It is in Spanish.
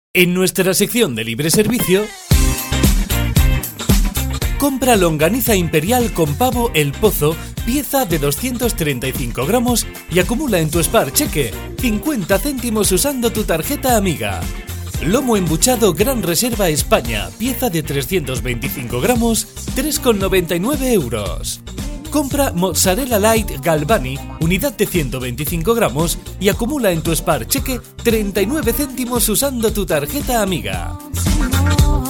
En nuestra sección de libre servicio, compra longaniza imperial con pavo El Pozo, pieza de 235 gramos y acumula en tu Spar Cheque 50 céntimos usando tu tarjeta amiga. Lomo embuchado Gran Reserva España, pieza de 325 gramos, 3,99 euros. Compra mozzarella light Galvani, unidad de 125 gramos y acumula en tu Spar Cheque 39 céntimos usando tu tarjeta amiga.